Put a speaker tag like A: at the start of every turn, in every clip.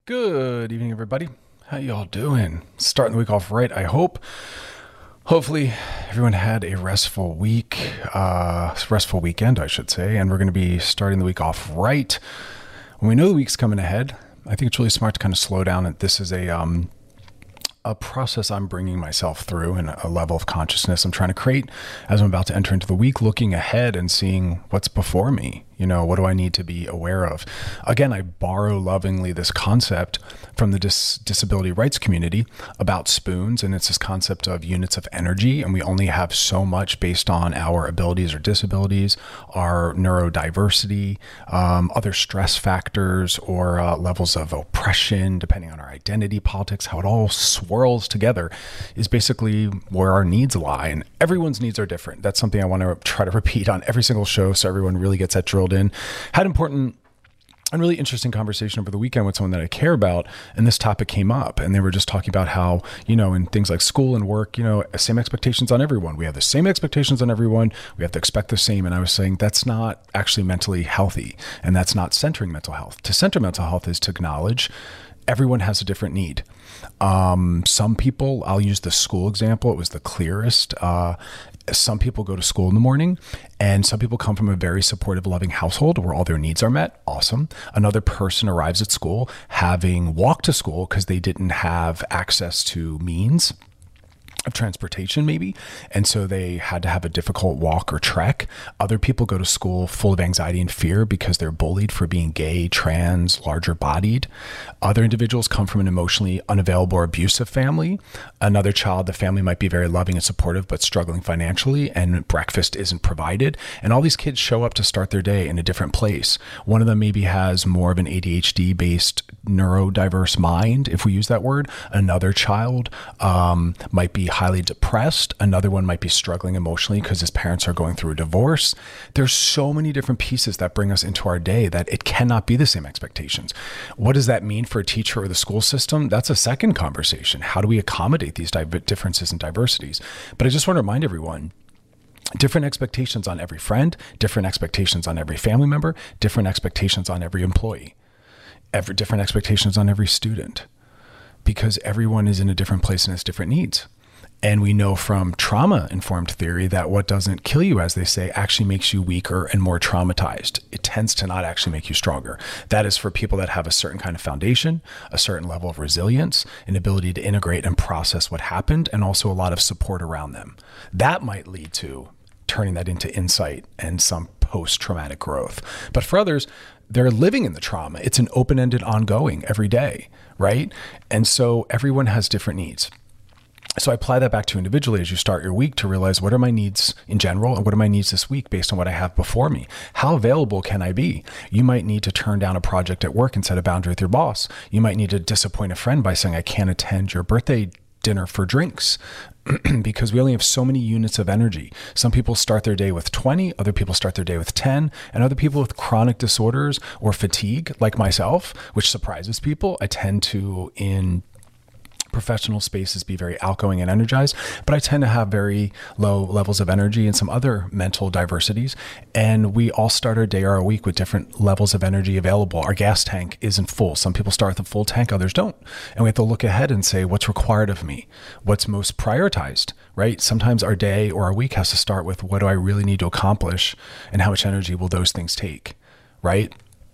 A: Good evening, everybody. How y'all doing? Starting the week off right, I hope. Hopefully, everyone had a restful weekend, I should say, and we're going to be starting the week off right. When we know the week's coming ahead, I think it's really smart to kind of slow down. And this is a process I'm bringing myself through and a level of consciousness I'm trying to create as I'm about to enter into the week, looking ahead and seeing what's before me. What do I need to be aware of? Again, I borrow lovingly this concept from the disability rights community about spoons. And it's this concept of units of energy. And we only have so much based on our abilities or disabilities, our neurodiversity, other stress factors, or levels of oppression, depending on our identity, politics, how it all swirls together is basically where our needs lie. And everyone's needs are different. That's something I want to try to repeat on every single show so everyone really gets that drilled in. Had important and really interesting conversation over the weekend with someone that I care about, and this topic came up, and they were just talking about how, in things like school and work, same expectations on everyone. We have the same expectations on everyone. We have to expect the same. And I was saying that's not actually mentally healthy, and that's not centering mental health. To center mental health is to acknowledge everyone has a different need. Some people, I'll use the school example. It was the clearest. Some people go to school in the morning, and some people come from a very supportive, loving household where all their needs are met. Awesome. Another person arrives at school having walked to school because they didn't have access to means of transportation maybe. And so they had to have a difficult walk or trek. Other people go to school full of anxiety and fear because they're bullied for being gay, trans, larger bodied. Other individuals come from an emotionally unavailable or abusive family. Another child, the family might be very loving and supportive, but struggling financially, and breakfast isn't provided. And all these kids show up to start their day in a different place. One of them maybe has more of an ADHD based neurodiverse mind, if we use that word. Another child might be highly depressed. Another one might be struggling emotionally because his parents are going through a divorce. There's so many different pieces that bring us into our day that it cannot be the same expectations. What does that mean for a teacher or the school system? That's a second conversation. How do we accommodate these differences and diversities? But I just want to remind everyone, different expectations on every friend, different expectations on every family member, different expectations on every employee, different expectations on every student, because everyone is in a different place and has different needs. And we know from trauma-informed theory that what doesn't kill you, as they say, actually makes you weaker and more traumatized. It tends to not actually make you stronger. That is for people that have a certain kind of foundation, a certain level of resilience, an ability to integrate and process what happened, and also a lot of support around them. That might lead to turning that into insight and some post-traumatic growth. But for others, they're living in the trauma. It's an open-ended, ongoing, every day, right? And so everyone has different needs. So I apply that back to individually as you start your week to realize, what are my needs in general and what are my needs this week based on what I have before me? How available can I be? You might need to turn down a project at work and set a boundary with your boss. You might need to disappoint a friend by saying, I can't attend your birthday dinner for drinks because we only have so many units of energy. Some people start their day with 20, other people start their day with 10, and other people with chronic disorders or fatigue, like myself, which surprises people. I tend to, in professional spaces, be very outgoing and energized, but I tend to have very low levels of energy and some other mental diversities. And we all start our day or our week with different levels of energy available. Our gas tank isn't full. Some people start with a full tank, others don't. And we have to look ahead and say, what's required of me? What's most prioritized, right? Sometimes our day or our week has to start with, what do I really need to accomplish and how much energy will those things take, right?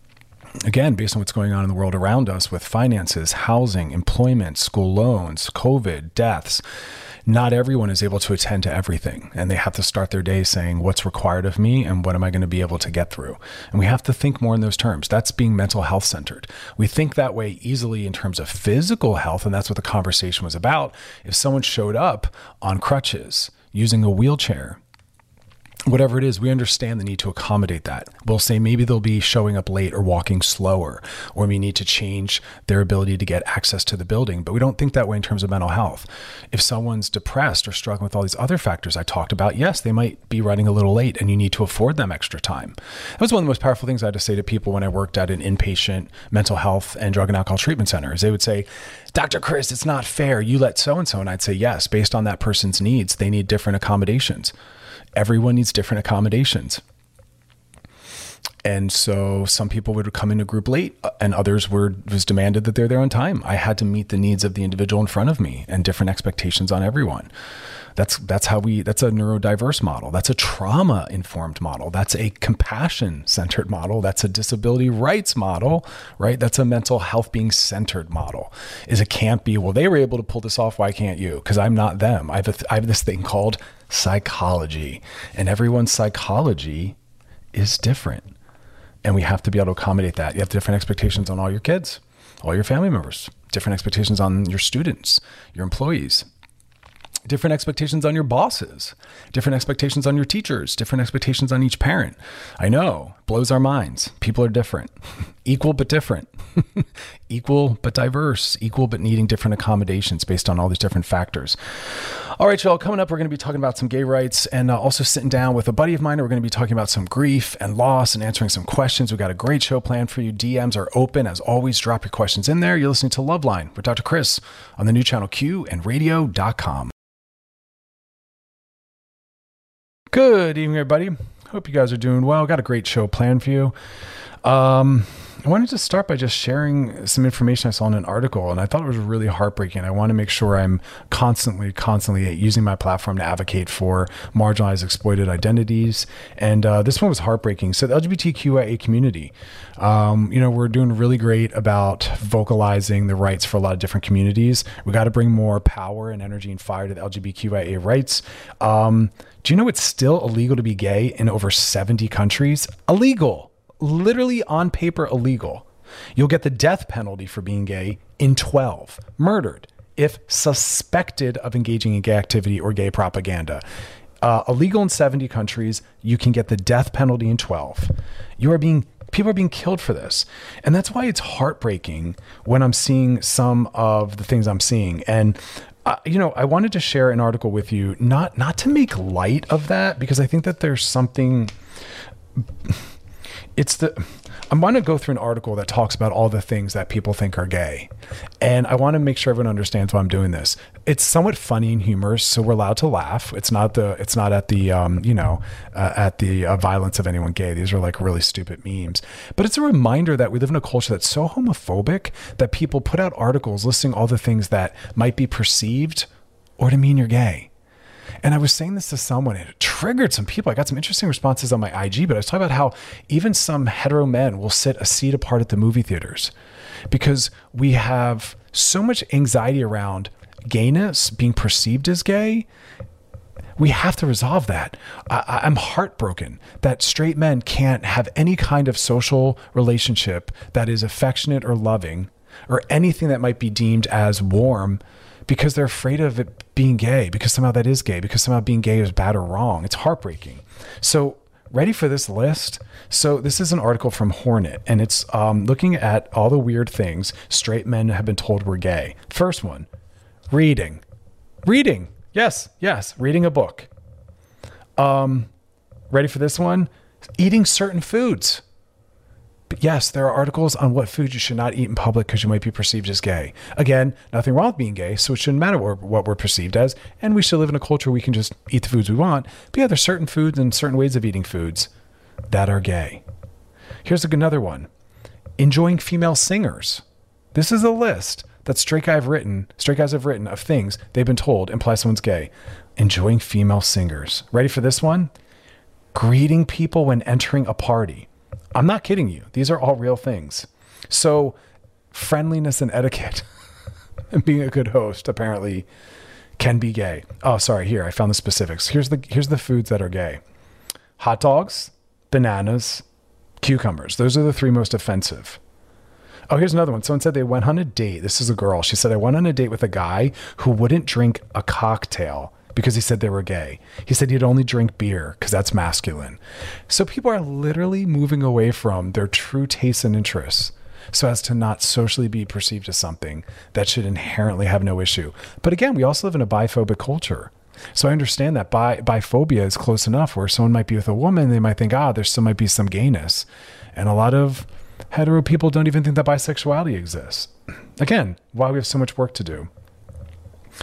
A: Again, based on what's going on in the world around us with finances, housing, employment, school loans, COVID, deaths, not everyone is able to attend to everything. And they have to start their day saying, what's required of me and what am I going to be able to get through? And we have to think more in those terms. That's being mental health centered. We think that way easily in terms of physical health. And that's what the conversation was about. If someone showed up on crutches, using a wheelchair, whatever it is, we understand the need to accommodate that. We'll say maybe they'll be showing up late or walking slower, or we need to change their ability to get access to the building. But we don't think that way in terms of mental health. If someone's depressed or struggling with all these other factors I talked about, yes, they might be running a little late and you need to afford them extra time. That was one of the most powerful things I had to say to people when I worked at an inpatient mental health and drug and alcohol treatment center. Is they would say, Dr. Chris, it's not fair. You let so-and-so. And I'd say, yes, based on that person's needs, they need different accommodations. Everyone needs different accommodations. And so some people would come in a group late and others was demanded that they're there on time. I had to meet the needs of the individual in front of me and different expectations on everyone. That's a neurodiverse model. That's a trauma informed model. That's a compassion centered model. That's a disability rights model, right? That's a mental health being centered model. It can't be, well, they were able to pull this off. Why can't you? Because I'm not them. I have this thing called psychology, and everyone's psychology is different. And we have to be able to accommodate that. You have different expectations on all your kids, all your family members, different expectations on your students, your employees, different expectations on your bosses, different expectations on your teachers, different expectations on each parent. I know, blows our minds. People are different, equal but different, equal but diverse, equal but needing different accommodations based on all these different factors. All right, y'all, coming up, we're going to be talking about some gay rights and also sitting down with a buddy of mine. We're going to be talking about some grief and loss and answering some questions. We've got a great show planned for you. DMs are open. As always, drop your questions in there. You're listening to Loveline with Dr. Chris on the new channel Q and radio.com. Good evening, everybody. Hope you guys are doing well. Got a great show planned for you. I wanted to start by just sharing some information I saw in an article, and I thought it was really heartbreaking. I want to make sure I'm constantly using my platform to advocate for marginalized, exploited identities. And this one was heartbreaking. So the LGBTQIA community, we're doing really great about vocalizing the rights for a lot of different communities. We got to bring more power and energy and fire to the LGBTQIA rights. Do you know it's still illegal to be gay in over 70 countries? Illegal. Literally on paper illegal. You'll get the death penalty for being gay in 12. Murdered if suspected of engaging in gay activity or gay propaganda. Illegal in 70 countries. You can get the death penalty in 12. People are being killed for this. And that's why it's heartbreaking when I'm seeing some of the things I'm seeing. And I wanted to share an article with you, not to make light of that, because I think that there's something. I'm going to go through an article that talks about all the things that people think are gay. And I want to make sure everyone understands why I'm doing this. It's somewhat funny and humorous, so we're allowed to laugh. It's not at the violence of anyone gay. These are like really stupid memes. But it's a reminder that we live in a culture that's so homophobic that people put out articles listing all the things that might be perceived or to mean you're gay. And I was saying this to someone, and it triggered some people. I got some interesting responses on my IG, but I was talking about how even some hetero men will sit a seat apart at the movie theaters because we have so much anxiety around gayness being perceived as gay. We have to resolve that. I'm heartbroken that straight men can't have any kind of social relationship that is affectionate or loving or anything that might be deemed as warm, because they're afraid of it being gay, because somehow that is gay, because somehow being gay is bad or wrong. It's heartbreaking. So ready for this list? So this is an article from Hornet, and it's looking at all the weird things straight men have been told were gay. First one, reading. Yes. Reading a book. Ready for this one? Eating certain foods. But yes, there are articles on what foods you should not eat in public because you might be perceived as gay. Again, nothing wrong with being gay, so it shouldn't matter what we're perceived as, and we should live in a culture where we can just eat the foods we want. But yeah, there's certain foods and certain ways of eating foods that are gay. Here's another one. Enjoying female singers. This is a list that straight guys have written of things they've been told imply someone's gay. Enjoying female singers. Ready for this one? Greeting people when entering a party. I'm not kidding you. These are all real things. So friendliness and etiquette and being a good host apparently can be gay. Oh, sorry. Here, I found the specifics. Here's the foods that are gay. Hot dogs, bananas, cucumbers. Those are the three most offensive. Oh, here's another one. Someone said they went on a date. This is a girl. She said, I went on a date with a guy who wouldn't drink a cocktail because he said they were gay. He said he'd only drink beer because that's masculine. So people are literally moving away from their true tastes and interests so as to not socially be perceived as something that should inherently have no issue. But again, we also live in a biphobic culture. So I understand that biphobia is close enough where someone might be with a woman, they might think, there still might be some gayness. And a lot of hetero people don't even think that bisexuality exists. Again, why we have so much work to do.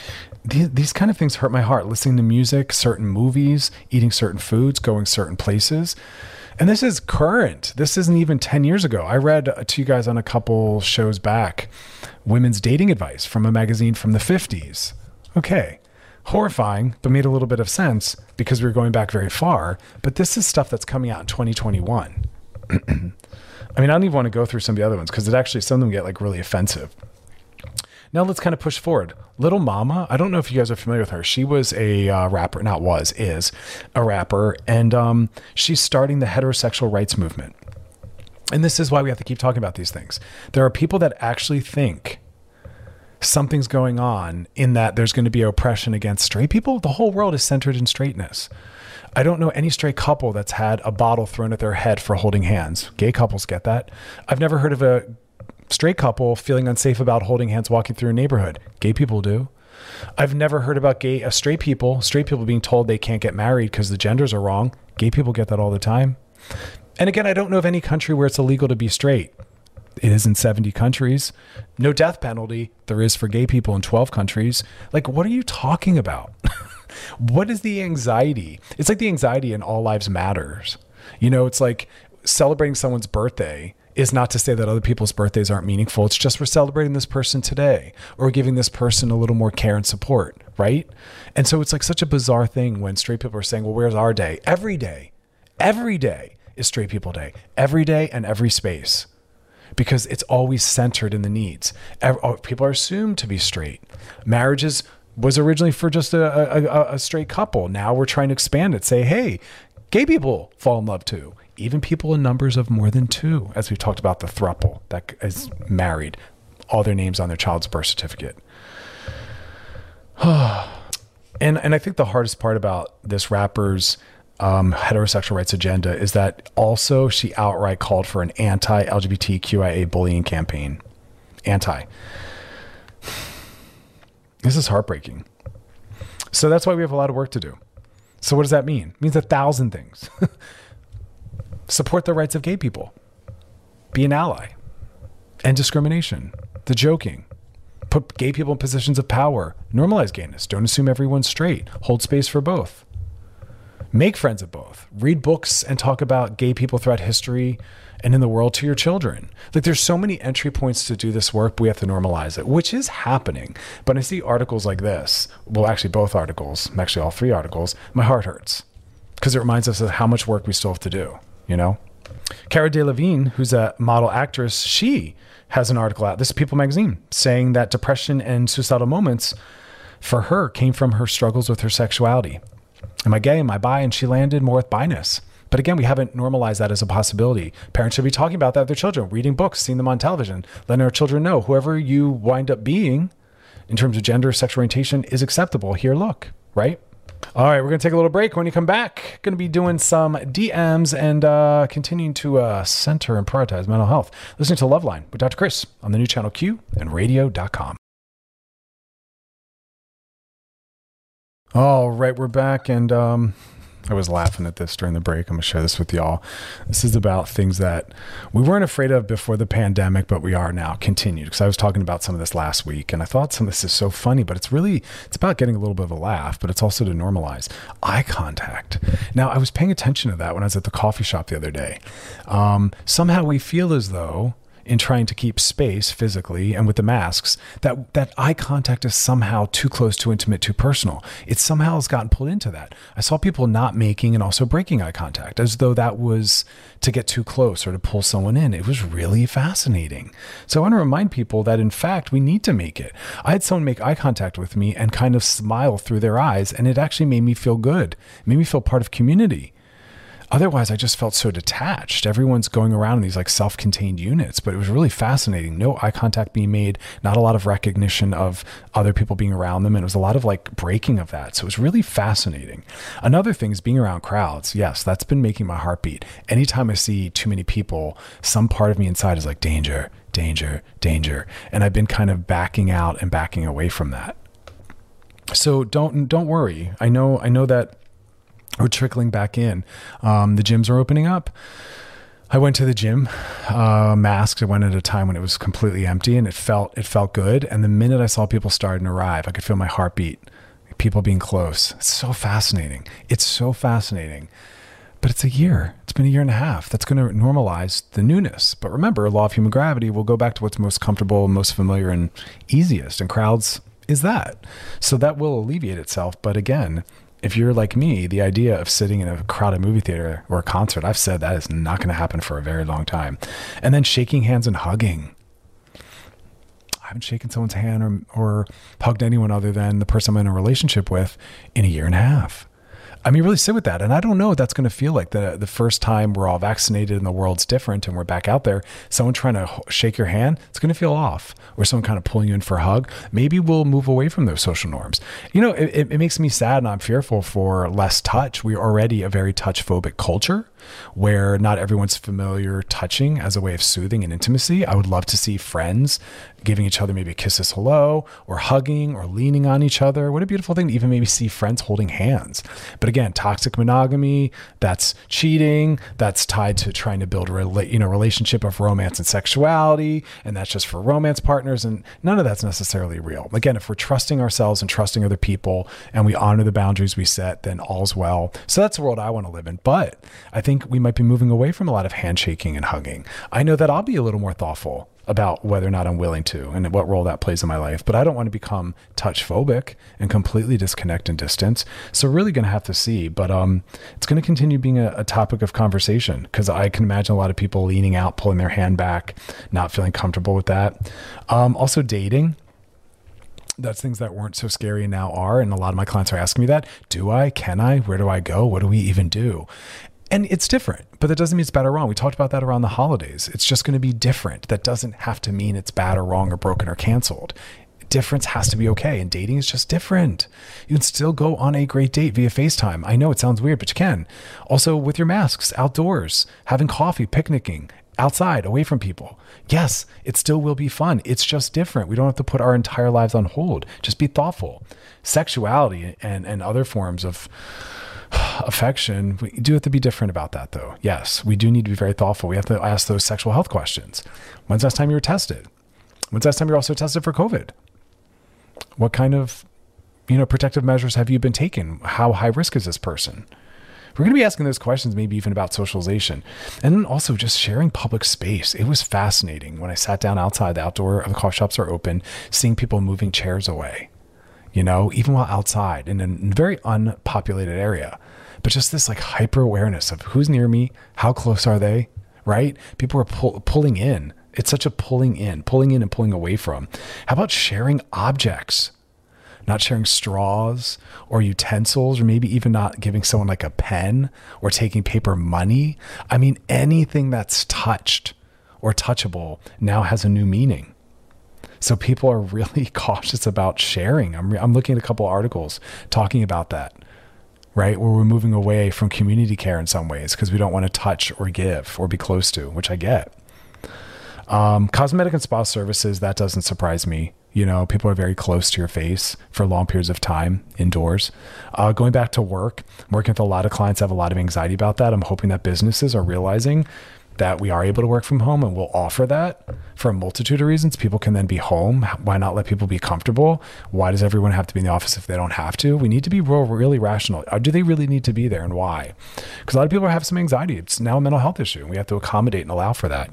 A: these kind of things hurt my heart. Listening to music, certain movies, eating certain foods, going certain places. And this is current. This isn't even 10 years ago. I read to you guys on a couple shows back, women's dating advice from a magazine from the 50s. Okay. Horrifying, but made a little bit of sense because we were going back very far. But this is stuff that's coming out in 2021. I mean, I don't even want to go through some of the other ones because some of them get like really offensive. Now let's kind of push forward. Little Mama, I don't know if you guys are familiar with her. She was a rapper, is a rapper, and she's starting the heterosexual rights movement. And this is why we have to keep talking about these things. There are people that actually think something's going on in that there's going to be oppression against straight people. The whole world is centered in straightness. I don't know any straight couple that's had a bottle thrown at their head for holding hands. Gay couples get that. I've never heard of a straight couple feeling unsafe about holding hands walking through a neighborhood. Gay people do. I've never heard about straight people being told they can't get married because the genders are wrong. Gay people get that all the time. And again, I don't know of any country where it's illegal to be straight. It is in 70 countries. No death penalty. There is for gay people in 12 countries. Like, what are you talking about? What is the anxiety? It's like the anxiety in All Lives Matters. It's like celebrating someone's birthday is not to say that other people's birthdays aren't meaningful. It's just we're celebrating this person today or giving this person a little more care and support, right? And so it's like such a bizarre thing when straight people are saying, well, where's our day? Every day is straight people day. Every day and every space. Because it's always centered in the needs. People are assumed to be straight. Marriages was originally for just a straight couple. Now we're trying to expand it. Say, hey, gay people fall in love too. Even people in numbers of more than two, as we've talked about the throuple that is married, all their names on their child's birth certificate. And I think the hardest part about this rapper's heterosexual rights agenda is that also she outright called for an anti-LGBTQIA bullying campaign. This is heartbreaking. So that's why we have a lot of work to do. So what does that mean? It means 1,000 things. Support the rights of gay people. Be an ally. End discrimination. The joking. Put gay people in positions of power. Normalize gayness. Don't assume everyone's straight. Hold space for both. Make friends of both. Read books and talk about gay people throughout history and in the world to your children. Like, there's so many entry points to do this work, but we have to normalize it, which is happening. But I see articles like this, well, actually both articles, actually all 3 articles, my heart hurts because it reminds us of how much work we still have to do, Cara Delevingne, who's a model actress, she has an article out, this is People magazine, saying that depression and suicidal moments for her came from her struggles with her sexuality. Am I gay? Am I bi? And she landed more with bi-ness. But again, we haven't normalized that as a possibility. Parents should be talking about that with their children, reading books, seeing them on television, letting our children know whoever you wind up being in terms of gender, sexual orientation is acceptable. Here, look, right? All right, we're going to take a little break. When you come back, going to be doing some DMs and continuing to center and prioritize mental health. Listening to Loveline with Dr. Chris on the new channel Q and radio.com. All right, we're back, and I was laughing at this during the break. I'm going to share this with y'all. This is about things that we weren't afraid of before the pandemic, but we are now, continued. Because I was talking about some of this last week, and I thought some of this is so funny, but it's about getting a little bit of a laugh, but it's also to normalize eye contact. Now, I was paying attention to that when I was at the coffee shop the other day. Somehow we feel as though, in trying to keep space physically and with the masks, that eye contact is somehow too close, too intimate, too personal. It somehow has gotten pulled into that. I saw people not making and also breaking eye contact as though that was to get too close or to pull someone in. It was really fascinating. So I want to remind people that in fact, we need to make it. I had someone make eye contact with me and kind of smile through their eyes, and it actually made me feel good. It made me feel part of community. Otherwise, I just felt so detached. Everyone's going around in these like self-contained units, but it was really fascinating. No eye contact being made, not a lot of recognition of other people being around them. And it was a lot of like breaking of that. So it was really fascinating. Another thing is being around crowds. Yes, that's been making my heart beat. Anytime I see too many people, some part of me inside is like danger, danger, danger. And I've been kind of backing out and backing away from that. So don't worry. I know that we're trickling back in. The gyms are opening up. I went to the gym, masked. I went at a time when it was completely empty, and it felt good. And the minute I saw people starting to arrive, I could feel my heartbeat people being close. It's so fascinating. It's so fascinating. But it's a year. It's been a year and a half. That's going to normalize the newness. But remember, law of human gravity will go back to what's most comfortable, most familiar, and easiest. And crowds is that. So that will alleviate itself. But again, if you're like me, the idea of sitting in a crowded movie theater or a concert, I've said that is not going to happen for a very long time. And then shaking hands and hugging. I haven't shaken someone's hand or hugged anyone other than the person I'm in a relationship with in a year and a half. I mean, really sit with that. And I don't know what that's going to feel like the first time we're all vaccinated and the world's different and we're back out there. Someone trying to shake your hand, it's going to feel off. Or someone kind of pulling you in for a hug. Maybe we'll move away from those social norms. You know, it makes me sad and I'm fearful for less touch. We're already a very touch phobic culture where not everyone's familiar touching as a way of soothing and intimacy. I would love to see friends giving each other maybe a kiss as hello or hugging or leaning on each other. What a beautiful thing to even maybe see friends holding hands. But again, toxic monogamy, that's cheating. That's tied to trying to build a relationship of romance and sexuality. And that's just for romance partners. And none of that's necessarily real. Again, if we're trusting ourselves and trusting other people and we honor the boundaries we set, then all's well. So that's the world I want to live in. But I think we might be moving away from a lot of handshaking and hugging. I know that I'll be a little more thoughtful about whether or not I'm willing to and what role that plays in my life. But I don't want to become touch phobic and completely disconnect and distance. So really going to have to see. But it's going to continue being a topic of conversation because I can imagine a lot of people leaning out, pulling their hand back, not feeling comfortable with that. Also dating. That's things that weren't so scary and now are. And a lot of my clients are asking me that. Do I? Can I? Where do I go? What do we even do? And it's different, but that doesn't mean it's bad or wrong. We talked about that around the holidays. It's just going to be different. That doesn't have to mean it's bad or wrong or broken or canceled. Difference has to be okay. And dating is just different. You can still go on a great date via FaceTime. I know it sounds weird, but you can. Also with your masks, outdoors, having coffee, picnicking, outside, away from people. Yes, it still will be fun. It's just different. We don't have to put our entire lives on hold. Just be thoughtful. Sexuality and other forms of affection, we do have to be different about that though. Yes, we do need to be very thoughtful. We have to ask those sexual health questions. When's the last time you were tested? When's the last time you were also tested for COVID? What kind of, protective measures have you been taking? How high risk is this person? We're going to be asking those questions, maybe even about socialization. And then also just sharing public space. It was fascinating when I sat down outside, the outdoor of the coffee shops are open, seeing people moving chairs away. Even while outside in a very unpopulated area, but just this like hyper awareness of who's near me, how close are they, right? People are pulling in. It's such a pulling in and pulling away from. How about sharing objects? Not sharing straws or utensils, or maybe even not giving someone like a pen or taking paper money. I mean, anything that's touched or touchable now has a new meaning. So people are really cautious about sharing. I'm looking at a couple articles talking about that, right? Where we're moving away from community care in some ways because we don't want to touch or give or be close to, which I get. Cosmetic and spa services, that doesn't surprise me. People are very close to your face for long periods of time indoors. Going back to work, I'm working with a lot of clients, have a lot of anxiety about that. I'm hoping that businesses are realizing that we are able to work from home and we'll offer that for a multitude of reasons. People can then be home. Why not let people be comfortable? Why does everyone have to be in the office if they don't have to? We need to be really rational. Do they really need to be there and why? Because a lot of people have some anxiety. It's now a mental health issue. We have to accommodate and allow for that,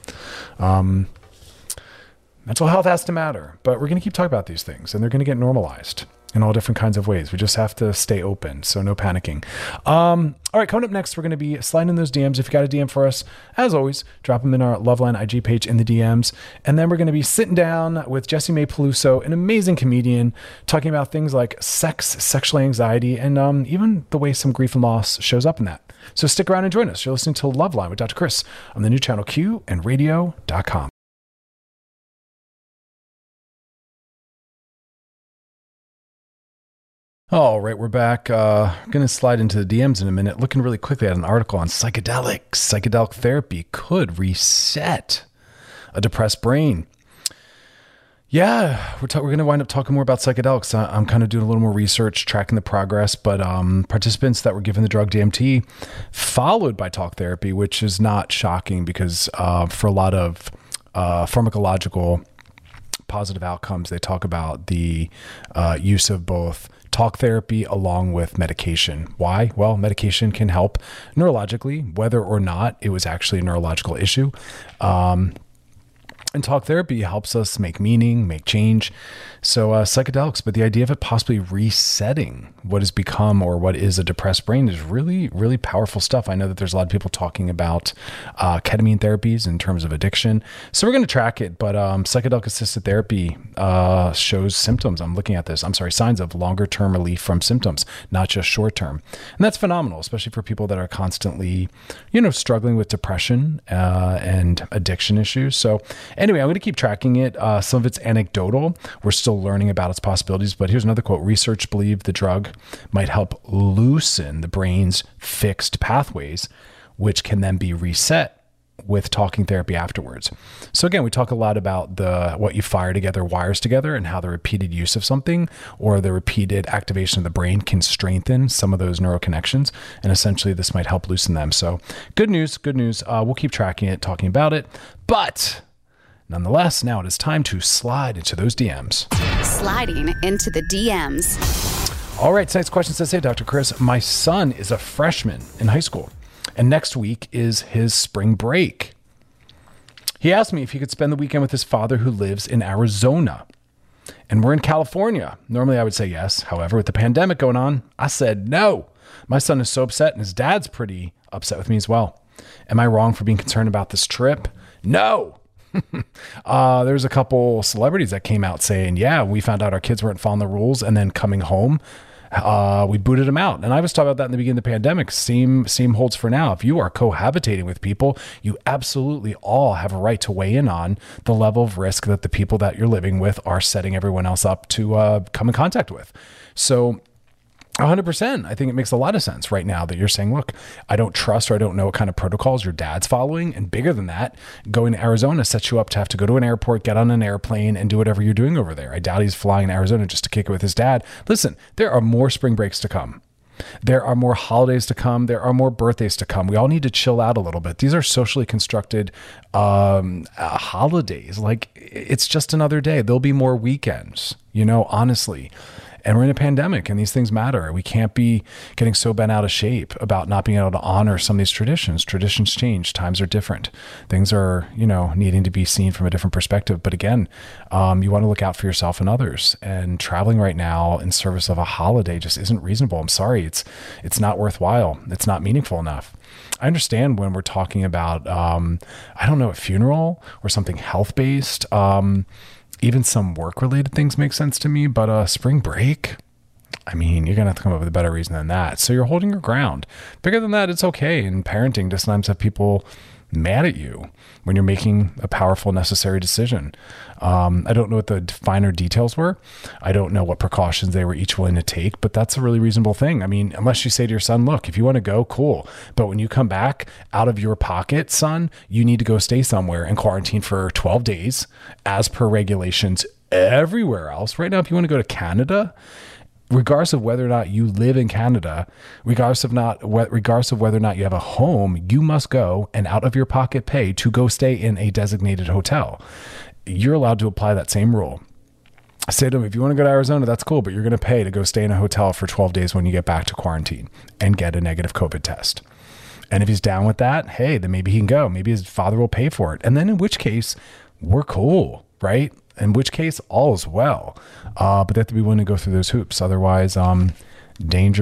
A: Mental health has to matter, but we're going to keep talking about these things and they're going to get normalized in all different kinds of ways. We just have to stay open. So no panicking. All right. Coming up next, we're going to be sliding in those DMs. If you got a DM for us, as always, drop them in our Loveline IG page in the DMs. And then we're going to be sitting down with Jessie May Peluso, an amazing comedian, talking about things like sex, sexual anxiety, and even the way some grief and loss shows up in that. So stick around and join us. You're listening to Loveline with Dr. Chris on the new channel Q and radio.com. All right, we're back. Going to slide into the DMs in a minute. Looking really quickly at an article on psychedelics. Psychedelic therapy could reset a depressed brain. Yeah, we're going to wind up talking more about psychedelics. I'm kind of doing a little more research, tracking the progress, but participants that were given the drug DMT followed by talk therapy, which is not shocking because for a lot of pharmacological positive outcomes, they talk about the use of both talk therapy along with medication. Why? Well, medication can help neurologically, whether or not it was actually a neurological issue. And talk therapy helps us make meaning, make change. So psychedelics, but the idea of it possibly resetting what has become or what is a depressed brain is really, really powerful stuff. I know that there's a lot of people talking about ketamine therapies in terms of addiction. So we're going to track it, but psychedelic assisted therapy shows symptoms. I'm looking at this. Signs of longer term relief from symptoms, not just short term. And that's phenomenal, especially for people that are constantly, struggling with depression and addiction issues. So anyway, I'm going to keep tracking it. Some of it's anecdotal. We're still learning about its possibilities, but here's another quote. Research believe the drug might help loosen the brain's fixed pathways, which can then be reset with talking therapy afterwards. So again, we talk a lot about what you fire together wires together and how the repeated use of something or the repeated activation of the brain can strengthen some of those neural connections. And essentially this might help loosen them. So good news. We'll keep tracking it, talking about it, but nonetheless, now it is time to slide into those DMs.
B: Sliding into the DMs.
A: All right, tonight's question says, hey, Dr. Chris, my son is a freshman in high school, and next week is his spring break. He asked me if he could spend the weekend with his father who lives in Arizona, and we're in California. Normally I would say yes. However, with the pandemic going on, I said no. My son is so upset, and his dad's pretty upset with me as well. Am I wrong for being concerned about this trip? No. There's a couple celebrities that came out saying, yeah, we found out our kids weren't following the rules, and then coming home, we booted them out. And I was talking about that in the beginning of the pandemic. Same holds for now. If you are cohabitating with people, you absolutely all have a right to weigh in on the level of risk that the people that you're living with are setting everyone else up to come in contact with. So 100%. I think it makes a lot of sense right now that you're saying, look, I don't trust or I don't know what kind of protocols your dad's following. And bigger than that, going to Arizona sets you up to have to go to an airport, get on an airplane, and do whatever you're doing over there. I doubt he's flying to Arizona just to kick it with his dad. Listen, there are more spring breaks to come. There are more holidays to come. There are more birthdays to come. We all need to chill out a little bit. These are socially constructed holidays. Like, it's just another day. There'll be more weekends, honestly. And we're in a pandemic and these things matter. We can't be getting so bent out of shape about not being able to honor some of these traditions. Traditions change. Times are different. Things are, needing to be seen from a different perspective. But again, you want to look out for yourself and others. And traveling right now in service of a holiday just isn't reasonable. I'm sorry. It's not worthwhile. It's not meaningful enough. I understand when we're talking about, a funeral or something health-based, even some work-related things make sense to me, but spring break, you're going to have to come up with a better reason than that. So you're holding your ground. Bigger than that, it's okay. And parenting just sometimes have people mad at you when you're making a powerful, necessary decision. I don't know what the finer details were. I don't know what precautions they were each willing to take, but that's a really reasonable thing. Unless you say to your son, look, if you want to go, cool. But when you come back out of your pocket, son, you need to go stay somewhere and quarantine for 12 days as per regulations everywhere else. Right now, if you want to go to Canada, regardless of whether or not you live in Canada, regardless of whether or not you have a home, you must go and out of your pocket pay to go stay in a designated hotel. You're allowed to apply that same rule. Say to him, if you want to go to Arizona, that's cool, but you're going to pay to go stay in a hotel for 12 days when you get back to quarantine and get a negative COVID test. And if he's down with that, hey, then maybe he can go. Maybe his father will pay for it. And then in which case, we're cool, right? In which case, all is well. But they have to be willing to go through those hoops. Otherwise, danger.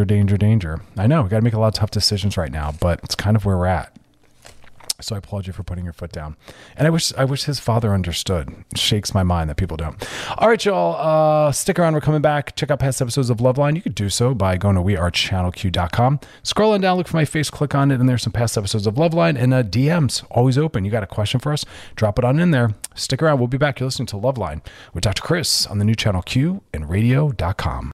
A: I know we got to make a lot of tough decisions right now, but it's kind of where we're at. So I applaud you for putting your foot down. And I wish his father understood. It shakes my mind that people don't. All right, y'all. Stick around. We're coming back. Check out past episodes of Loveline. You could do so by going to wearechannelq.com. Scroll on down, look for my face, click on it, and there's some past episodes of Loveline. And DMs, always open. You got a question for us? Drop it on in there. Stick around. We'll be back. You're listening to Loveline with Dr. Chris on the new channel Q and radio.com.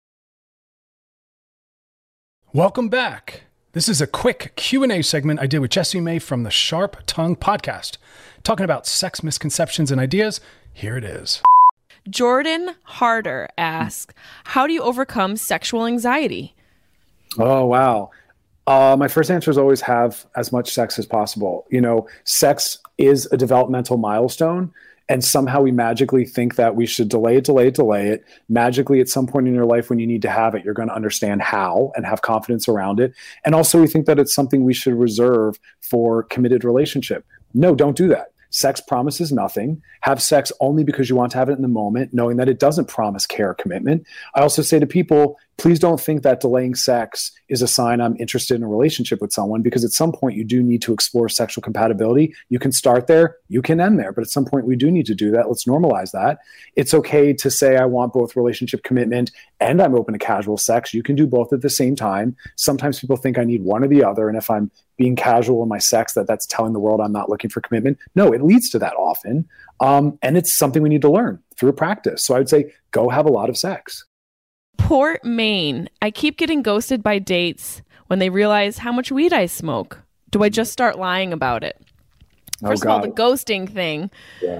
A: Welcome back. This is a quick Q&A segment I did with Jessie May from the Sharp Tongue podcast, talking about sex misconceptions and ideas. Here it is.
C: Jordan Harder asks, how do you overcome sexual anxiety?
D: Oh, wow. My first answer is always have as much sex as possible. Sex is a developmental milestone. And somehow we magically think that we should delay it. Magically, at some point in your life when you need to have it, you're going to understand how and have confidence around it. And also we think that it's something we should reserve for committed relationship. No, don't do that. Sex promises nothing. Have sex only because you want to have it in the moment, knowing that it doesn't promise care or commitment. I also say to people, please don't think that delaying sex is a sign I'm interested in a relationship with someone, because at some point you do need to explore sexual compatibility. You can start there, you can end there, but at some point we do need to do that. Let's normalize that. It's okay to say I want both relationship commitment and I'm open to casual sex. You can do both at the same time. Sometimes people think I need one or the other, and if I'm being casual in my sex, that's telling the world I'm not looking for commitment. No, it leads to that often. And it's something we need to learn through practice. So I would say go have a lot of sex.
C: Port Maine. I keep getting ghosted by dates when they realize how much weed I smoke. Do I just start lying about it? First of all, the ghosting thing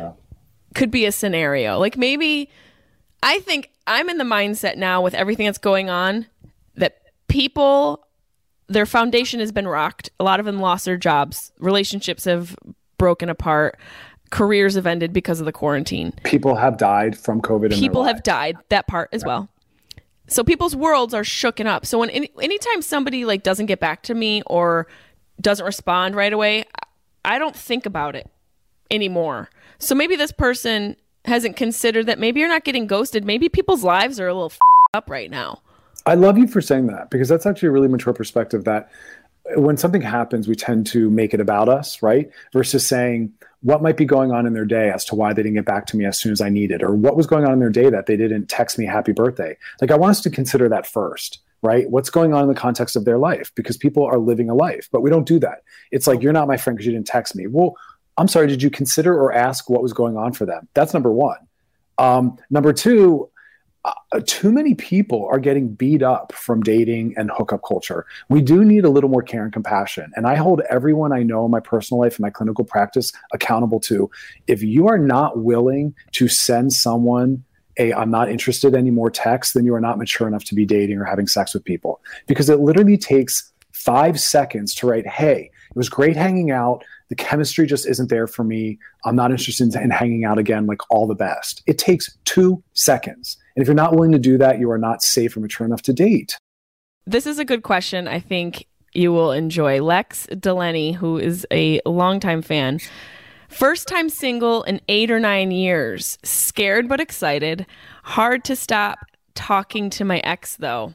C: could be a scenario. Like maybe I think I'm in the mindset now with everything that's going on that people, their foundation has been rocked. A lot of them lost their jobs. Relationships have broken apart. Careers have ended because of the quarantine.
D: People have died from COVID.
C: People have died. That part as well. So people's worlds are shooken up. So when anytime somebody like doesn't get back to me or doesn't respond right away, I don't think about it anymore. So maybe this person hasn't considered that maybe you're not getting ghosted. Maybe people's lives are a little up right now.
D: I love you for saying that, because that's actually a really mature perspective, that when something happens, we tend to make it about us, right? Versus saying what might be going on in their day as to why they didn't get back to me as soon as I needed, or what was going on in their day that they didn't text me happy birthday. Like, I want us to consider that first, right? What's going on in the context of their life, because people are living a life, but we don't do that. It's like, you're not my friend because you didn't text me. Well, I'm sorry, did you consider or ask what was going on for them? That's number one. Number two, too many people are getting beat up from dating and hookup culture. We do need a little more care and compassion. And I hold everyone I know in my personal life and my clinical practice accountable to. If you are not willing to send someone a "I'm not interested anymore" text, then you are not mature enough to be dating or having sex with people. Because it literally takes 5 seconds to write, "Hey, it was great hanging out. The chemistry just isn't there for me. I'm not interested in hanging out again. Like, all the best." It takes 2 seconds. And if you're not willing to do that, you are not safe or mature enough to date.
C: This is a good question. I think you will enjoy. Lex Delaney, who is a longtime fan. First time single in 8 or 9 years. Scared but excited. Hard to stop talking to my ex, though.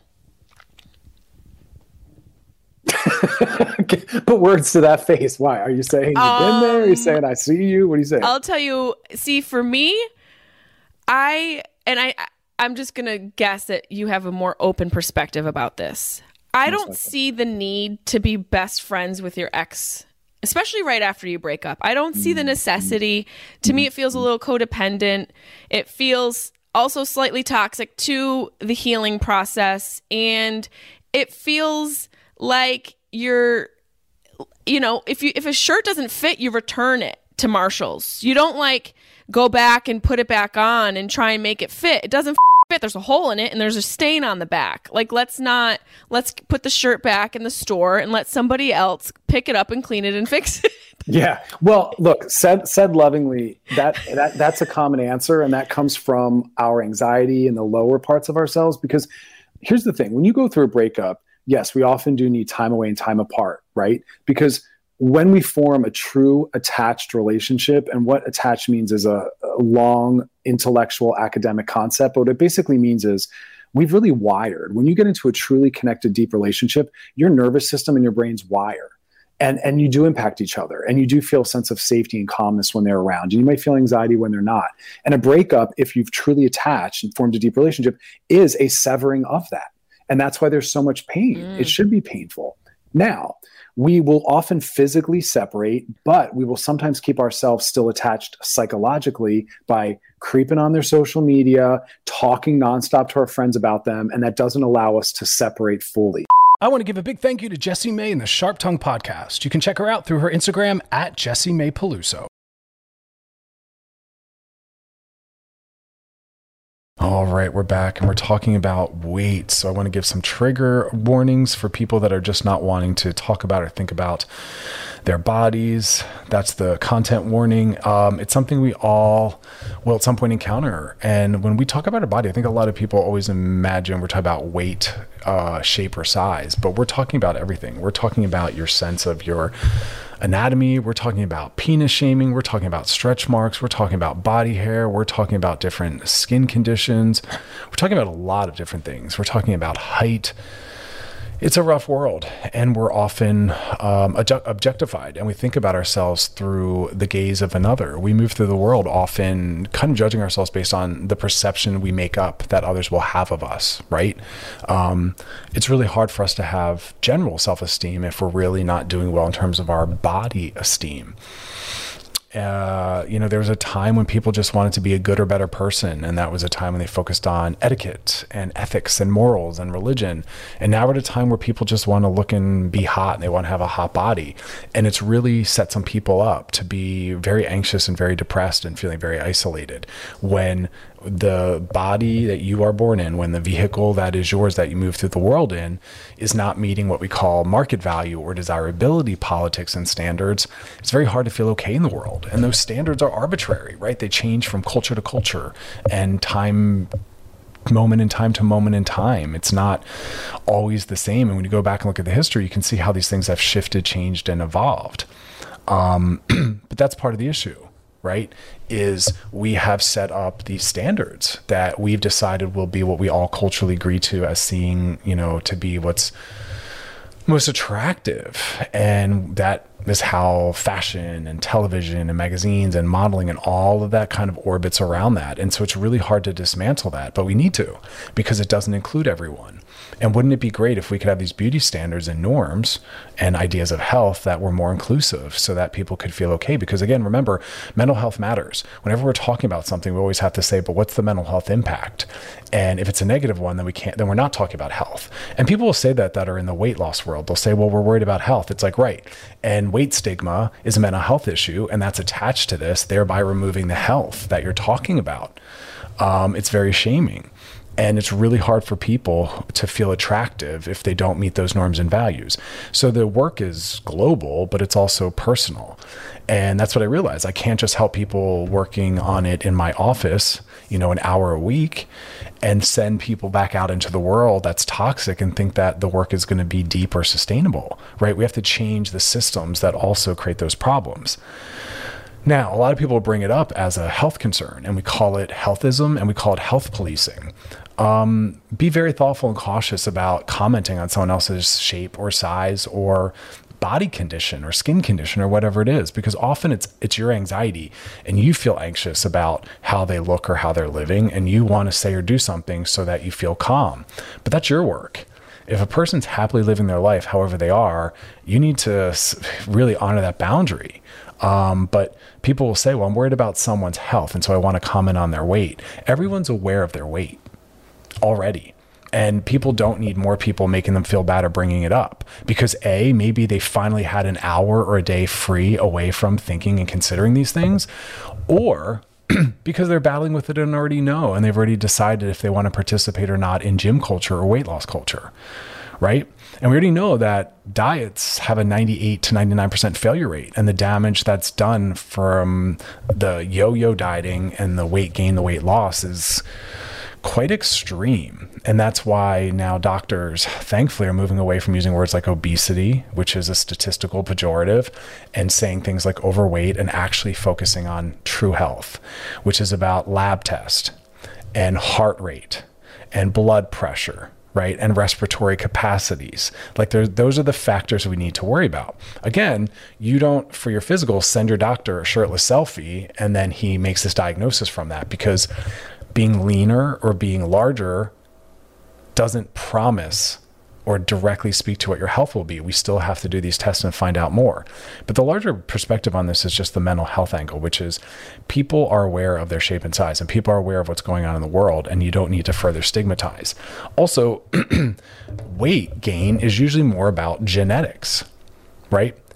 D: Put words to that face. Why? Are you saying you've been there? Are you saying I see you? What are you saying?
C: I'll tell you. See, for me, I'm just going to guess that you have a more open perspective about this. I don't see the need to be best friends with your ex, especially right after you break up. I don't see the necessity. To me, it feels a little codependent. It feels also slightly toxic to the healing process. And it feels like you're, if a shirt doesn't fit, you return it to Marshall's. You don't like go back and put it back on and try and make it fit. It doesn't fit. There's a hole in it and there's a stain on the back. Like, let's put the shirt back in the store and let somebody else pick it up and clean it and fix it.
D: Yeah. Well, look, said lovingly, that's a common answer. And that comes from our anxiety and the lower parts of ourselves. Because here's the thing, when you go through a breakup, yes, we often do need time away and time apart, right? Because when we form a true attached relationship, and what attached means is a long intellectual academic concept, but what it basically means is we've really wired. When you get into a truly connected, deep relationship, your nervous system and your brains wire. And you do impact each other, and you do feel a sense of safety and calmness when they're around. And you might feel anxiety when they're not. And a breakup, if you've truly attached and formed a deep relationship, is a severing of that. And that's why there's so much pain. It should be painful. Now, we will often physically separate, but we will sometimes keep ourselves still attached psychologically by creeping on their social media, talking nonstop to our friends about them, and that doesn't allow us to separate fully.
A: I want to give a big thank you to Jessie May and the Sharp Tongue Podcast. You can check her out through her Instagram at Jessie May Peluso. All right, we're back and we're talking about weight. So I want to give some trigger warnings for people that are just not wanting to talk about or think about their bodies. That's the content warning. It's something we all will at some point encounter. And when we talk about our body, I think a lot of people always imagine we're talking about weight, shape, or size, but we're talking about everything. We're talking about your sense of your anatomy. We're talking about penis shaming. We're talking about stretch marks. We're talking about body hair. We're talking about different skin conditions. We're talking about a lot of different things. We're talking about height. It's a rough world, and we're often objectified, and we think about ourselves through the gaze of another. We move through the world often kind of judging ourselves based on the perception we make up that others will have of us, right? It's really hard for us to have general self-esteem if we're really not doing well in terms of our body esteem. There was a time when people just wanted to be a good or better person, and that was a time when they focused on etiquette and ethics and morals and religion. And now we're at a time where people just want to look and be hot, and they want to have a hot body. And it's really set some people up to be very anxious and very depressed and feeling very isolated when the body that you are born in, when the vehicle that is yours that you move through the world in is not meeting what we call market value or desirability politics and standards. It's very hard to feel okay in the world. And those standards are arbitrary, right? They change from culture to culture and moment in time to moment in time. It's not always the same. And when you go back and look at the history, you can see how these things have shifted, changed, and evolved. But that's part of the issue, right? Is we have set up these standards that we've decided will be what we all culturally agree to as seeing, to be what's most attractive. And that is how fashion and television and magazines and modeling and all of that kind of orbits around that. And so it's really hard to dismantle that, but we need to, because it doesn't include everyone. And wouldn't it be great if we could have these beauty standards and norms and ideas of health that were more inclusive so that people could feel okay? Because again, remember, mental health matters. Whenever we're talking about something, we always have to say, but what's the mental health impact? And if it's a negative one, then we're not talking about health. And people will say that are in the weight loss world. They'll say, well, we're worried about health. It's like, right. And weight stigma is a mental health issue, and that's attached to this, thereby removing the health that you're talking about. It's very shaming. And it's really hard for people to feel attractive if they don't meet those norms and values. So the work is global, but it's also personal. And that's what I realized. I can't just help people working on it in my office, an hour a week, and send people back out into the world that's toxic and think that the work is going to be deep or sustainable, right? We have to change the systems that also create those problems. Now, a lot of people bring it up as a health concern, and we call it healthism, and we call it health policing. Be very thoughtful and cautious about commenting on someone else's shape or size or body condition or skin condition or whatever it is, because often it's your anxiety and you feel anxious about how they look or how they're living, and you want to say or do something so that you feel calm. But that's your work. If a person's happily living their life however they are, you need to really honor that boundary. But people will say, well, I'm worried about someone's health, and so I want to comment on their weight. Everyone's aware of their weight already. And people don't need more people making them feel bad or bringing it up, because maybe they finally had an hour or a day free away from thinking and considering these things, or because they're battling with it and already know, and they've already decided if they want to participate or not in gym culture or weight loss culture, right? And we already know that diets have a 98 to 99% failure rate, and the damage that's done from the yo-yo dieting and the weight gain, the weight loss is quite extreme. And that's why now doctors, thankfully, are moving away from using words like obesity, which is a statistical pejorative, and saying things like overweight, and actually focusing on true health, which is about lab test and heart rate and blood pressure, right? And respiratory capacities. Like those are the factors we need to worry about. Again, you don't, for your physical, send your doctor a shirtless selfie and then he makes this diagnosis from that, because being leaner or being larger doesn't promise or directly speak to what your health will be. We still have to do these tests and find out more. But the larger perspective on this is just the mental health angle, which is people are aware of their shape and size, and people are aware of what's going on in the world, and you don't need to further stigmatize. Also, weight gain is usually more about genetics, right?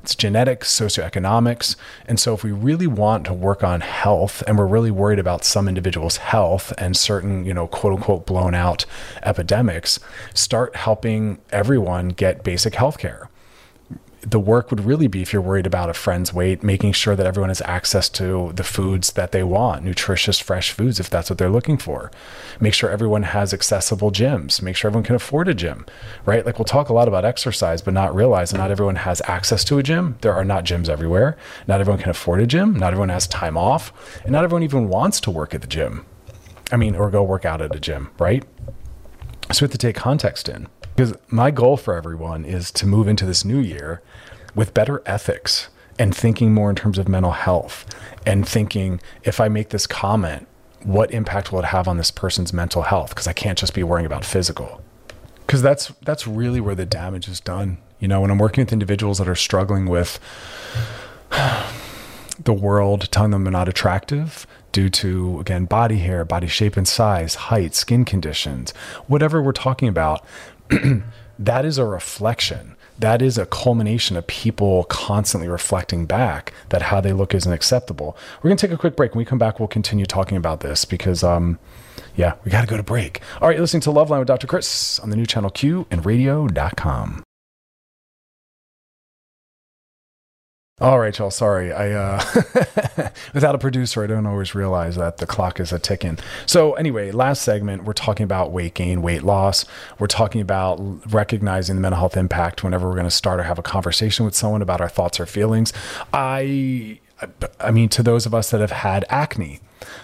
A: It's genetics, socioeconomics. And so if we really want to work on health and we're really worried about some individuals' health and certain, quote unquote, blown out epidemics, start helping everyone get basic health care. The work would really be, if you're worried about a friend's weight, making sure that everyone has access to the foods that they want, nutritious, fresh foods, if that's what they're looking for. Make sure everyone has accessible gyms. Make sure everyone can afford a gym, right? Like, we'll talk a lot about exercise, but not realize that not everyone has access to a gym. There are not gyms everywhere. Not everyone can afford a gym. Not everyone has time off. And not everyone even wants to work at the gym. Or go work out at a gym, right? So we have to take context in. Because my goal for everyone is to move into this new year with better ethics and thinking more in terms of mental health and thinking, if I make this comment, what impact will it have on this person's mental health? Because I can't just be worrying about physical. Because that's really where the damage is done. When I'm working with individuals that are struggling with the world, telling them they're not attractive due to, again, body hair, body shape and size, height, skin conditions, whatever we're talking about, that is a reflection. That is a culmination of people constantly reflecting back that how they look isn't acceptable. We're going to take a quick break. When we come back, we'll continue talking about this because, we got to go to break. All right, you're listening to Loveline with Dr. Chris on the new channel Q and radio.com. All right, y'all. Sorry. I without a producer, I don't always realize that the clock is a ticking. So anyway, last segment, we're talking about weight gain, weight loss. We're talking about recognizing the mental health impact whenever we're going to start or have a conversation with someone about our thoughts or feelings. I mean, to those of us that have had acne,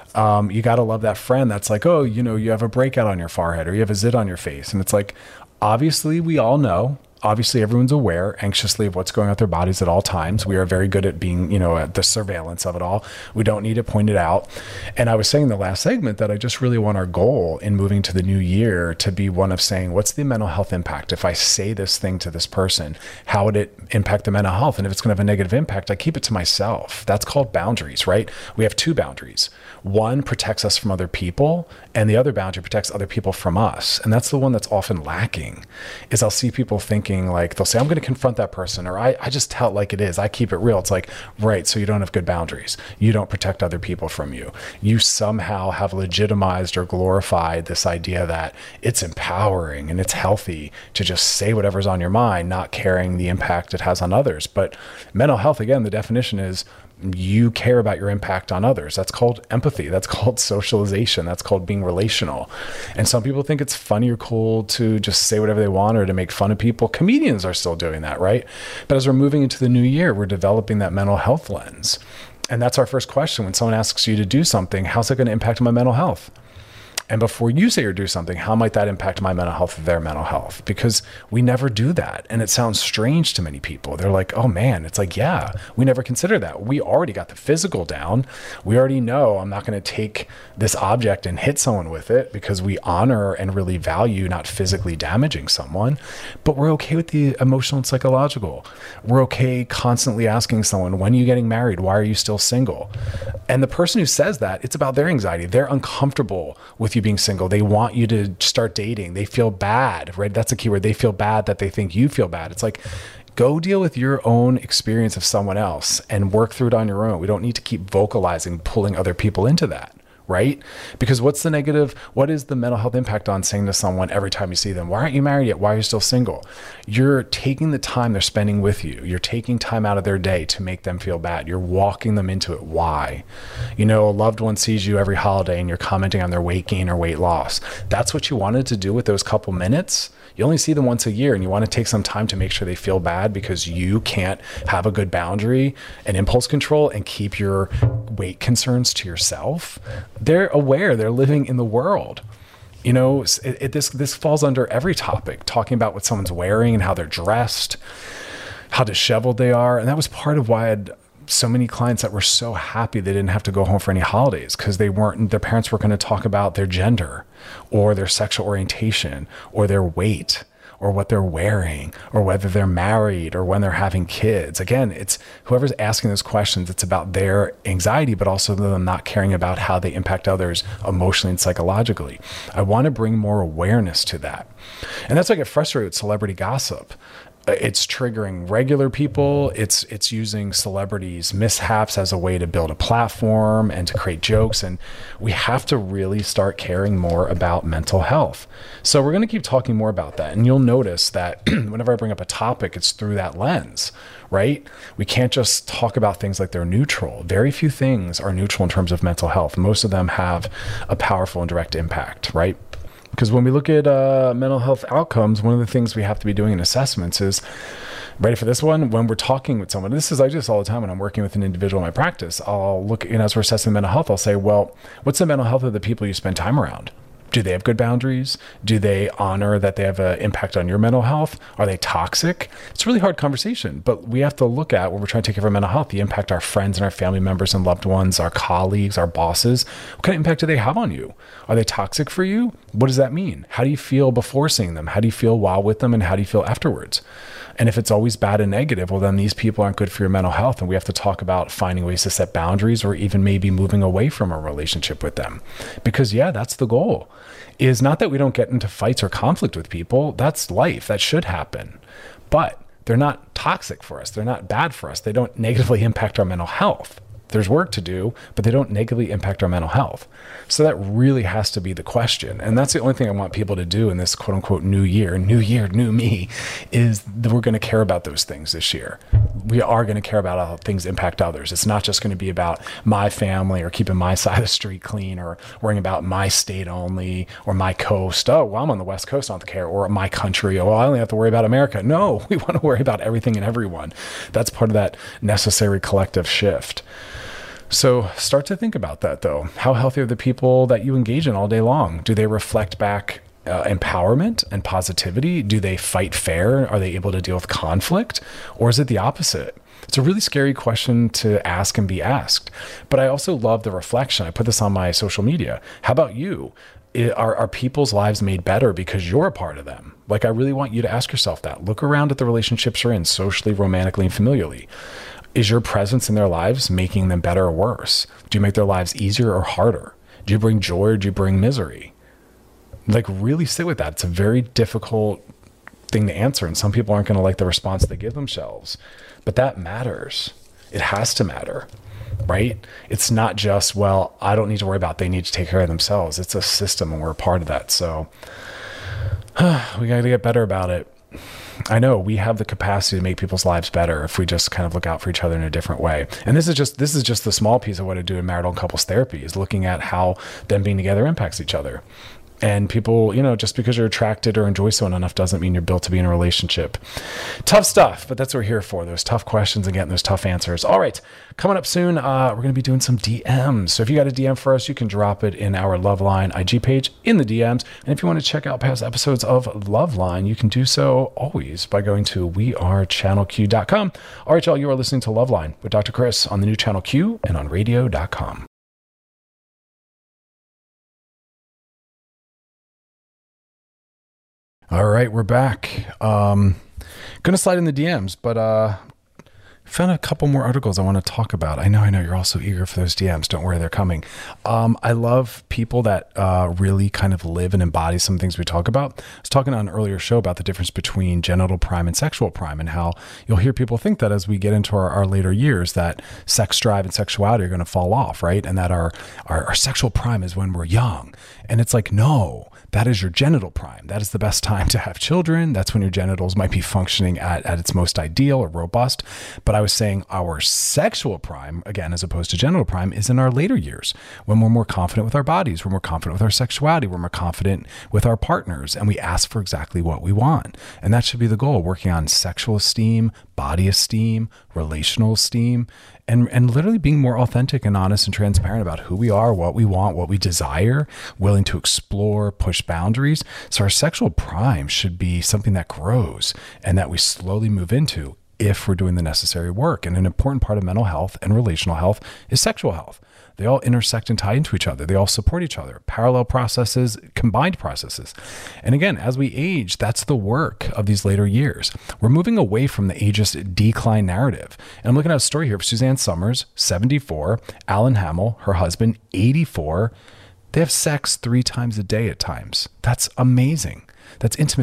A: you got to love that friend that's like, oh, you have a breakout on your forehead or you have a zit on your face. And it's like, obviously we all know. Obviously, everyone's aware anxiously of what's going on with their bodies at all times. We are very good at being, at the surveillance of it all. We don't need to point it out. And I was saying in the last segment that I just really want our goal in moving to the new year to be one of saying, what's the mental health impact? If I say this thing to this person, how would it impact the mental health? And if it's going to have a negative impact, I keep it to myself. That's called boundaries, right? We have two boundaries. One protects us from other people, and the other boundary protects other people from us. And that's the one that's often lacking, is I'll see people thinking, like, they'll say, I'm going to confront that person, or I just tell it like it is. I keep it real. It's like, right, so you don't have good boundaries. You don't protect other people from you. You somehow have legitimized or glorified this idea that it's empowering and it's healthy to just say whatever's on your mind, not caring the impact it has on others. But mental health, again, the definition is you care about your impact on others. That's called empathy. That's called socialization. That's called being relational. And some people think it's funny or cool to just say whatever they want or to make fun of people. Comedians are still doing that, right? But as we're moving into the new year, we're developing that mental health lens. And that's our first question. When someone asks you to do something, how's it going to impact my mental health? And before you say or do something, how might that impact my mental health or their mental health? Because we never do that. And it sounds strange to many people. They're like, oh man, it's like, yeah, we never consider that. We already got the physical down. We already know I'm not going to take this object and hit someone with it because we honor and really value not physically damaging someone. But we're okay with the emotional and psychological. We're okay constantly asking someone, when are you getting married? Why are you still single? And the person who says that, it's about their anxiety. They're uncomfortable with you being single. They want you to start dating. They feel bad, right? That's a key word. They feel bad that they think you feel bad. It's like, go deal with your own experience of someone else and work through it on your own. We don't need to keep vocalizing, pulling other people into that, right? Because what's the negative? What is the mental health impact on saying to someone every time you see them, why aren't you married yet? Why are you still single? You're taking the time they're spending with you. You're taking time out of their day to make them feel bad. You're walking them into it. Why? A loved one sees you every holiday and you're commenting on their weight gain or weight loss. That's what you wanted to do with those couple minutes. You only see them once a year and you want to take some time to make sure they feel bad because you can't have a good boundary and impulse control and keep your weight concerns to yourself. They're aware, they're living in the world. This falls under every topic, talking about what someone's wearing and how they're dressed, how disheveled they are. And that was part of why I had so many clients that were so happy they didn't have to go home for any holidays because their parents were going to talk about their gender or their sexual orientation or their weight or what they're wearing or whether they're married or when they're having kids. Again, it's whoever's asking those questions, it's about their anxiety, but also them not caring about how they impact others emotionally and psychologically. I want to bring more awareness to that. And that's why I get frustrated with celebrity gossip. It's triggering regular people. It's using celebrities' mishaps as a way to build a platform and to create jokes. And we have to really start caring more about mental health. So we're going to keep talking more about that. And you'll notice that whenever I bring up a topic, it's through that lens, right? We can't just talk about things like they're neutral. Very few things are neutral in terms of mental health. Most of them have a powerful and direct impact, right? Because when we look at mental health outcomes, one of the things we have to be doing in assessments is, ready for this one? When we're talking with someone, this is, I do this all the time when I'm working with an individual in my practice, I'll look, and as we're assessing mental health, I'll say, well, what's the mental health of the people you spend time around? Do they have good boundaries? Do they honor that they have an impact on your mental health? Are they toxic? It's a really hard conversation, but we have to look at when we're trying to take care of our mental health, the impact our friends and our family members and loved ones, our colleagues, our bosses. What kind of impact do they have on you? Are they toxic for you? What does that mean? How do you feel before seeing them? How do you feel while with them? And how do you feel afterwards? And if it's always bad and negative, well, then these people aren't good for your mental health. And we have to talk about finding ways to set boundaries or even maybe moving away from a relationship with them. Because yeah, that's the goal. Is not that we don't get into fights or conflict with people. That's life. That should happen. But they're not toxic for us. They're not bad for us. They don't negatively impact our mental health. There's work to do, but they don't negatively impact our mental health. So that really has to be the question. And that's the only thing I want people to do in this quote unquote new year, new me, is that we're going to care about those things this year. We are going to care about how things impact others. It's not just going to be about my family or keeping my side of the street clean or worrying about my state only or my coast. Oh, well, I'm on the West Coast, I don't have to care. Or my country. Oh, I only have to worry about America. No, we want to worry about everything and everyone. That's part of that necessary collective shift. So start to think about that, though. How healthy are the people that you engage in all day long? Do they reflect back empowerment and positivity? Do they fight fair? Are they able to deal with conflict? Or is it the opposite? It's a really scary question to ask and be asked. But I also love the reflection. I put this on my social media. How about you? Are people's lives made better because you're a part of them? Like, I really want you to ask yourself that. Look around at the relationships you're in, socially, romantically, and familially. Is your presence in their lives making them better or worse? Do you make their lives easier or harder? Do you bring joy or do you bring misery? Like, really sit with that. It's a very difficult thing to answer, and some people aren't going to like the response they give themselves. But that matters. It has to matter, right? It's not just, well, I don't need to worry about it. They need to take care of themselves. It's a system, and we're a part of that. So we got to get better about it. I know we have the capacity to make people's lives better if we just kind of look out for each other in a different way. And this is just the small piece of what I do in marital and couples therapy, is looking at how them being together impacts each other. And people, just because you're attracted or enjoy someone enough doesn't mean you're built to be in a relationship. Tough stuff, but that's what we're here for. Those tough questions and getting those tough answers. All right, coming up soon, we're going to be doing some DMs. So if you got a DM for us, you can drop it in our Loveline IG page in the DMs. And if you want to check out past episodes of Loveline, you can do so always by going to wearechannelq.com. All right, y'all, you are listening to Loveline with Dr. Chris on the new Channel Q and on radio.com. All right, we're back. Going to slide in the DMs, but found a couple more articles I want to talk about. I know you're all so eager for those DMs. Don't worry, they're coming. I love people that really kind of live and embody some things we talk about. I was talking on an earlier show about the difference between genital prime and sexual prime, and how you'll hear people think that as we get into our later years that sex drive and sexuality are going to fall off, right? And that our sexual prime is when we're young. And it's like, no. That is your genital prime. That is the best time to have children. That's when your genitals might be functioning at its most ideal or robust. But I was saying our sexual prime, again, as opposed to genital prime, is in our later years, when we're more confident with our bodies, we're more confident with our sexuality, we're more confident with our partners, and we ask for exactly what we want. And that should be the goal, working on sexual esteem, body esteem, relational esteem, and literally being more authentic and honest and transparent about who we are, what we want, what we desire, willing to explore, push boundaries. So our sexual prime should be something that grows and that we slowly move into if we're doing the necessary work. And an important part of mental health and relational health is sexual health. They all intersect and tie into each other. They all support each other. Parallel processes, combined processes. And again, as we age, that's the work of these later years. We're moving away from the ageist decline narrative. And I'm looking at a story here of Suzanne Summers, 74, Alan Hamill, her husband, 84. They have sex 3 times a day at times. That's amazing. That's intimacy.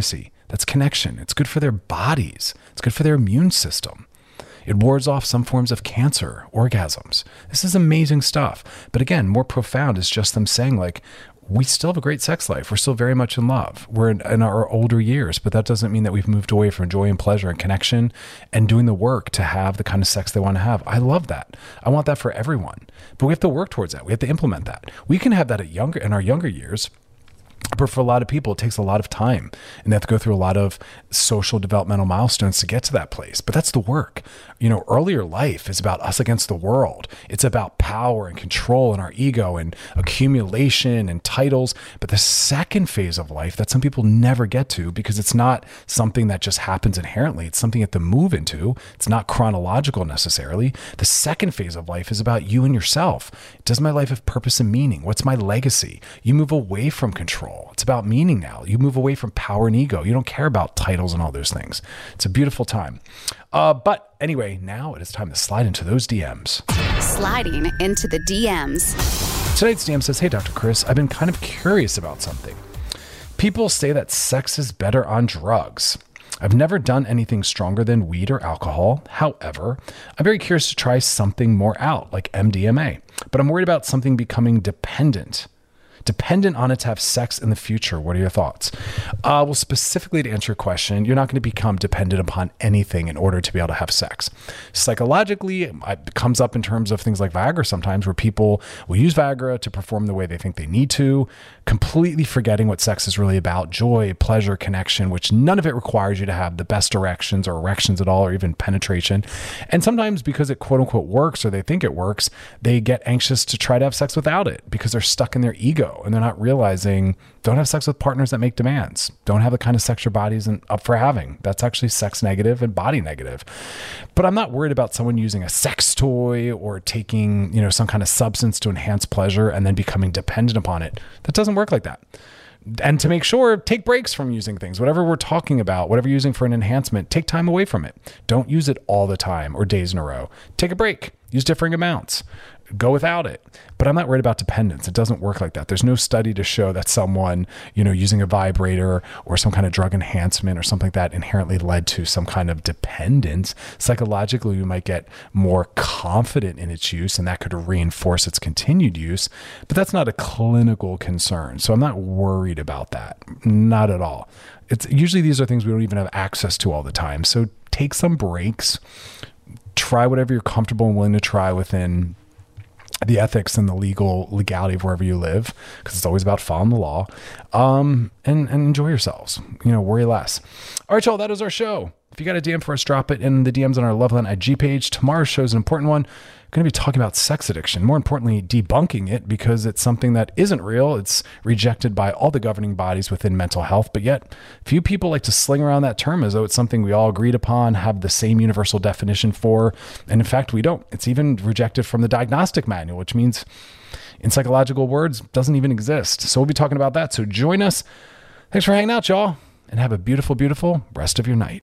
A: That's connection. It's good for their bodies. It's good for their immune system. It wards off some forms of cancer, orgasms. This is amazing stuff. But again, more profound is just them saying like, we still have a great sex life. We're still very much in love. We're in our older years, but that doesn't mean that we've moved away from joy and pleasure and connection and doing the work to have the kind of sex they want to have. I love that. I want that for everyone. But we have to work towards that. We have to implement that. We can have that in our younger years. But for a lot of people, it takes a lot of time and they have to go through a lot of social developmental milestones to get to that place. But that's the work. Earlier life is about us against the world. It's about power and control and our ego and accumulation and titles. But the second phase of life that some people never get to because it's not something that just happens inherently. It's something you have to move into. It's not chronological necessarily. The second phase of life is about you and yourself. Does my life have purpose and meaning? What's my legacy? You move away from control. It's about meaning now. You move away from power and ego. You don't care about titles and all those things. It's a beautiful time. But anyway, now it is time to slide into those DMs.
B: Sliding into the DMs.
A: Tonight's DM says, hey, Dr. Chris, I've been kind of curious about something. People say that sex is better on drugs. I've never done anything stronger than weed or alcohol. However, I'm very curious to try something more out, like MDMA. But I'm worried about something becoming dependent on it to have sex in the future. What are your thoughts? Well, specifically to answer your question, you're not going to become dependent upon anything in order to be able to have sex. Psychologically, it comes up in terms of things like Viagra sometimes, where people will use Viagra to perform the way they think they need to, completely forgetting what sex is really about: joy, pleasure, connection, which none of it requires you to have the best erections or erections at all, or even penetration. And sometimes because it quote unquote works, or they think it works, they get anxious to try to have sex without it because they're stuck in their ego. And they're not realizing, don't have sex with partners that make demands. Don't have the kind of sex your body's up for having. That's actually sex negative and body negative. But I'm not worried about someone using a sex toy or taking, some kind of substance to enhance pleasure and then becoming dependent upon it. That doesn't work like that. And to make sure, take breaks from using things. Whatever we're talking about, whatever you're using for an enhancement, take time away from it. Don't use it all the time or days in a row. Take a break. Use differing amounts. Go without it. But I'm not worried about dependence. It doesn't work like that. There's no study to show that someone, using a vibrator or some kind of drug enhancement or something like that inherently led to some kind of dependence. Psychologically, you might get more confident in its use and that could reinforce its continued use, but that's not a clinical concern. So I'm not worried about that. Not at all. It's usually these are things we don't even have access to all the time. So take some breaks, try whatever you're comfortable and willing to try within the ethics and the legality of wherever you live, because it's always about following the law, and enjoy yourselves, worry less. All right, y'all, that is our show. If you got a DM for us, drop it in the DMs on our Loveline IG page. Tomorrow's show is an important one. Going to be talking about sex addiction, more importantly, debunking it, because it's something that isn't real. It's rejected by all the governing bodies within mental health, but yet few people like to sling around that term as though it's something we all agreed upon, have the same universal definition for. And in fact, we don't. It's even rejected from the diagnostic manual, which means in psychological words, doesn't even exist. So we'll be talking about that. So join us. Thanks for hanging out, y'all, and have a beautiful, beautiful rest of your night.